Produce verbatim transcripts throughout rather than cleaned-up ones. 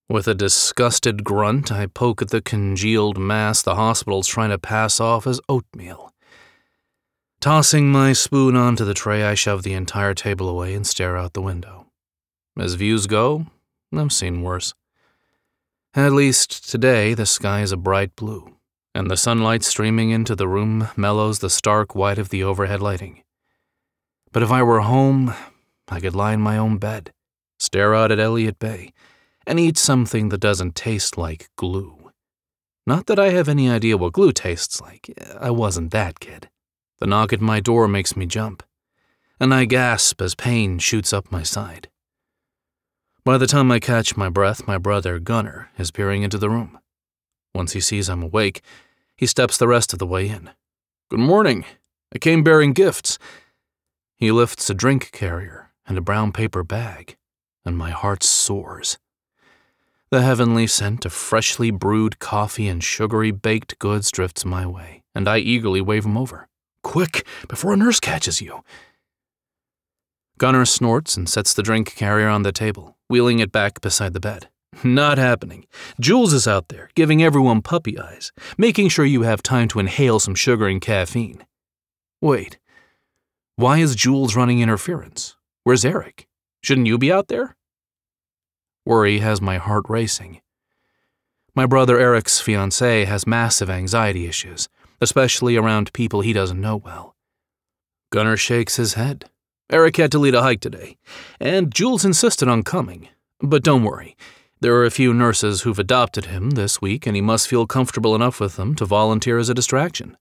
With a disgusted grunt, I poke at the congealed mass the hospital's trying to pass off as oatmeal. Tossing my spoon onto the tray, I shove the entire table away and stare out the window. As views go, I've seen worse. At least today, the sky is a bright blue, and the sunlight streaming into the room mellows the stark white of the overhead lighting. But if I were home, I could lie in my own bed, stare out at Elliott Bay, and eat something that doesn't taste like glue. Not that I have any idea what glue tastes like. I wasn't that kid. The knock at my door makes me jump, and I gasp as pain shoots up my side. By the time I catch my breath, my brother, Gunnar, is peering into the room. Once he sees I'm awake, he steps the rest of the way in. "Good morning. I came bearing gifts." He lifts a drink carrier and a brown paper bag, and my heart soars. The heavenly scent of freshly brewed coffee and sugary baked goods drifts my way, and I eagerly wave him over. "Quick, before a nurse catches you." Gunnar snorts and sets the drink carrier on the table, wheeling it back beside the bed. "Not happening. Jules is out there, giving everyone puppy eyes, making sure you have time to inhale some sugar and caffeine." Wait, why is Jules running interference? Where's Eric? Shouldn't you be out there? Worry has my heart racing. My brother Eric's fiancée has massive anxiety issues, especially around people he doesn't know well. Gunnar shakes his head. "Eric had to lead a hike today, and Jules insisted on coming. But don't worry, there are a few nurses who've adopted him this week, and he must feel comfortable enough with them to volunteer as a distraction."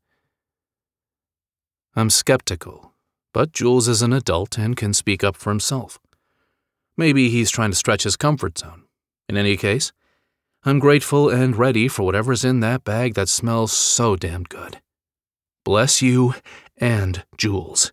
I'm skeptical, but Jules is an adult and can speak up for himself. Maybe he's trying to stretch his comfort zone. In any case, I'm grateful and ready for whatever's in that bag that smells so damn good. Bless you and Jules.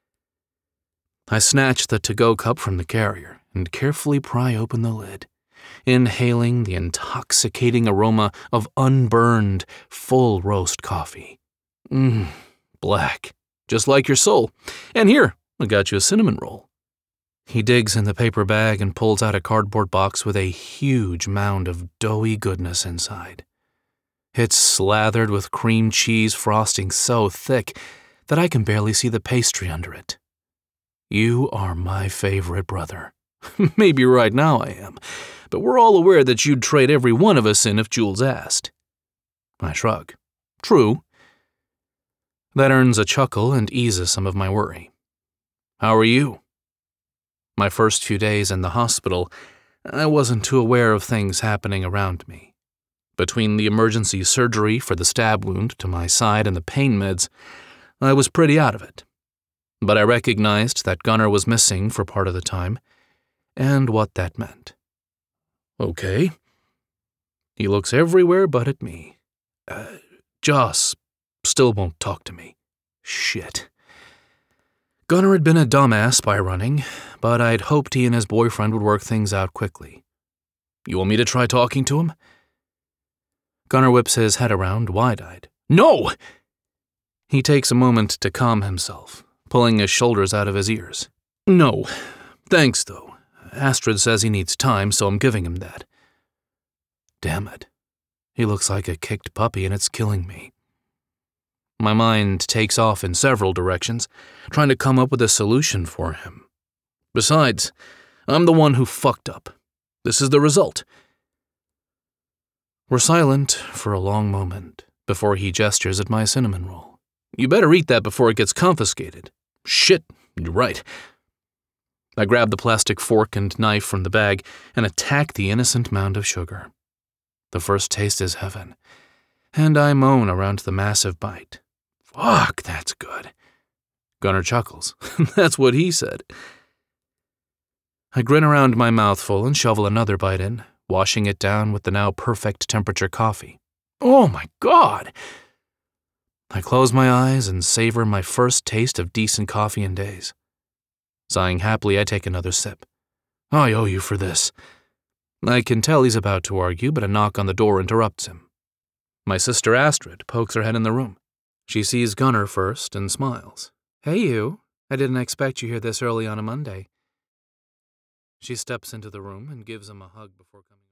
I snatch the to-go cup from the carrier and carefully pry open the lid, inhaling the intoxicating aroma of unburned, full roast coffee. Mmm, black, just like your soul. And here, I got you a cinnamon roll. He digs in the paper bag and pulls out a cardboard box with a huge mound of doughy goodness inside. It's slathered with cream cheese frosting so thick that I can barely see the pastry under it. You are my favorite brother. Maybe right now I am, but we're all aware that you'd trade every one of us in if Jules asked. I shrug. True. That earns a chuckle and eases some of my worry. How are you? My first few days in the hospital, I wasn't too aware of things happening around me. Between the emergency surgery for the stab wound to my side and the pain meds, I was pretty out of it. But I recognized that Gunnar was missing for part of the time, and what that meant. Okay. He looks everywhere but at me. Uh, Joss still won't talk to me. Shit. Gunnar had been a dumbass by running, but I'd hoped he and his boyfriend would work things out quickly. You want me to try talking to him? Gunnar whips his head around, wide-eyed. No! He takes a moment to calm himself, pulling his shoulders out of his ears. No. Thanks, though. Astrid says he needs time, so I'm giving him that. Damn it. He looks like a kicked puppy, and it's killing me. My mind takes off in several directions, trying to come up with a solution for him. Besides, I'm the one who fucked up. This is the result. We're silent for a long moment before he gestures at my cinnamon roll. You better eat that before it gets confiscated. Shit, you're right. I grab the plastic fork and knife from the bag and attack the innocent mound of sugar. The first taste is heaven, and I moan around the massive bite. Fuck, that's good. Gunnar chuckles. That's what he said. I grin around my mouthful and shovel another bite in, washing it down with the now perfect temperature coffee. Oh my God! I close my eyes and savor my first taste of decent coffee in days. Sighing happily, I take another sip. I owe you for this. I can tell he's about to argue, but a knock on the door interrupts him. My sister Astrid pokes her head in the room. She sees Gunnar first and smiles. Hey you, I didn't expect you here this early on a Monday. She steps into the room and gives him a hug before coming.